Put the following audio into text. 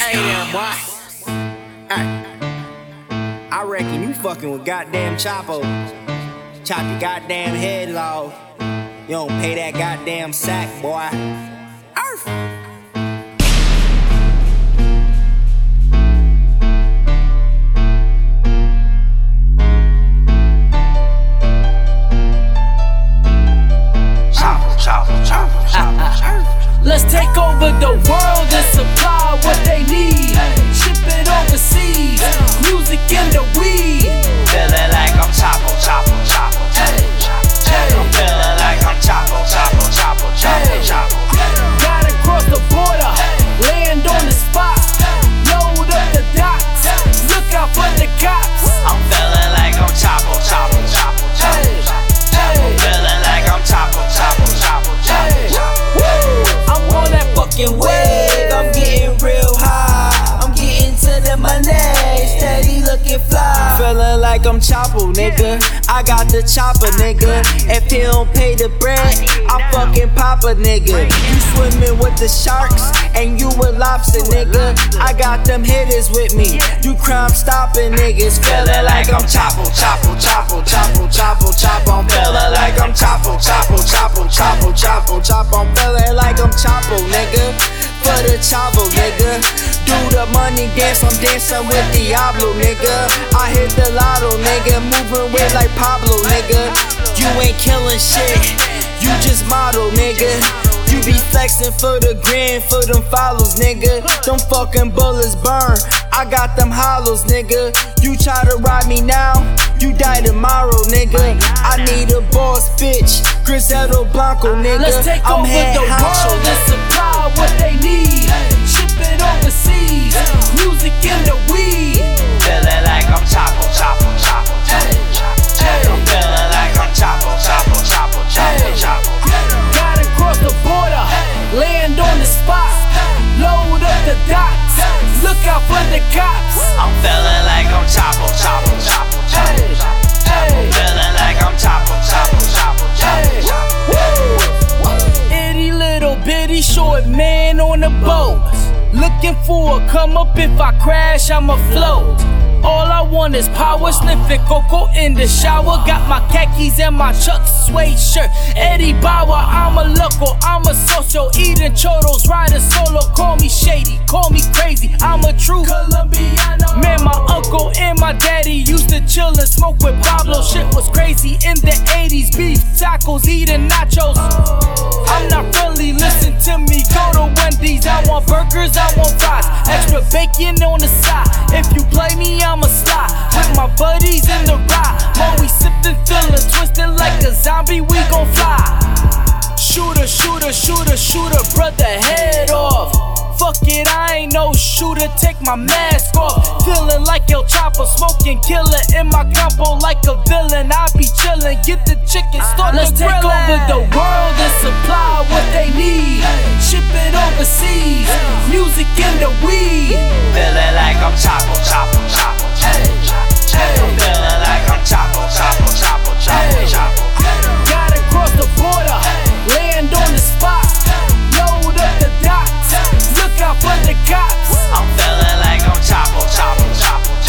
Hey there, boy. Hey. I reckon you fucking with goddamn Chapo. Chop your goddamn head off. You don't pay that goddamn sack, boy. Earth. Let's take over the world and supply what they need. Ship it overseas, music in the weed. Feeling like I'm Chapo. I'm feeling like I'm Chapo. Gotta cross the border, land on the spot, load up the docks, look out for the cops. I'm feeling like I'm Chapo. I'm feeling like I'm Chapo. I'm on that fucking wave, I'm getting real high. I'm getting to the money, steady looking fly. Feeling like I'm Chapo, nigga. I got the chopper, nigga. If he don't pay the bread, I fucking pop a nigga. You swimming with the sharks, and you a lobster, nigga. I got them hitters with me, you crime stopping niggas. Feeling like I'm Chapo. I'm feeling like I'm Chapo. I'm feeling like I'm Chapo, nigga. For the Chavo, nigga. Do the money dance, I'm dancing with Diablo, nigga. I hit the lotto, nigga. Moving with like Pablo, nigga. You ain't killing shit, you just model, nigga. You be flexing for the grand, for them follows, nigga. Them fucking bullets burn, I got them hollows, nigga. You try to ride me now, you die tomorrow, nigga. I need a boss bitch, Griselda Blanco, nigga. Let's take over the world and supply what they need. Ship it overseas, music in the weed. Feeling like I'm Chapo. I'm feeling like I'm Chapo. Gotta cross the border, land on the spot, load up the docks, look out for the cops. I'm feeling like I'm Chapo. I'm feeling like I'm Chapo. Itty little bitty short man on a boat, looking for a come up. If I crash, I'ma float. All I want is power, sniffing cocoa in the shower. Got my khakis and my Chuck suede shirt. Eddie Bauer, I'm a loco, I'm a social. Eating choros, riding solo. Call me shady, call me crazy, I'm a true Colombiano. Man, my uncle and my daddy used to chill and smoke with Pablo. Shit was crazy in the 80s. Beef tacos, eating nachos. I'm not friendly, listen to me, go to Wendy's. I want burgers, I want fries, extra bacon on the side. If you play me, I'ma slide with my buddies in the ride. When we sippin', feelin', twistin' like a zombie, we gon' fly. Shooter, brother, head off. Fuck it, I ain't no shooter, take my mask off. Feeling like El Chapo, smoking killer in my combo like a villain. I be chillin', get the chicken, start the grillin'. Let's take over the world and supply what they need. Ship it overseas, music in the weed. Feeling like I'm Chapo. I'm feeling like I'm Chapo. Gotta cross the border, land on the spot, load up the docks, look out for the cops. I'm feeling like I'm Chapo.